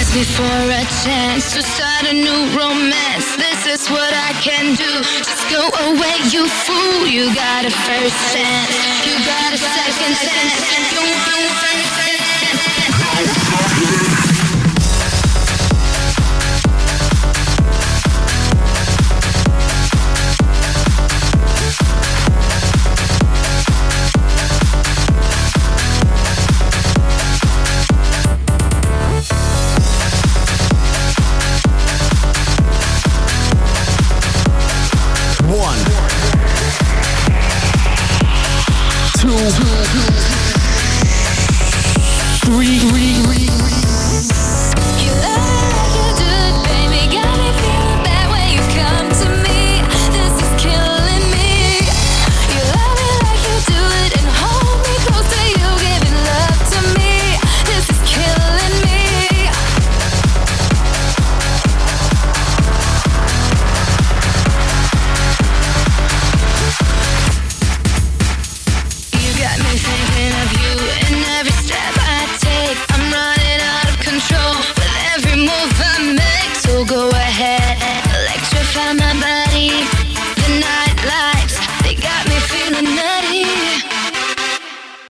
ask me for a chance to start a new romance. This is what I can do. Just go away, you fool. You got a first chance. You got a second chance. You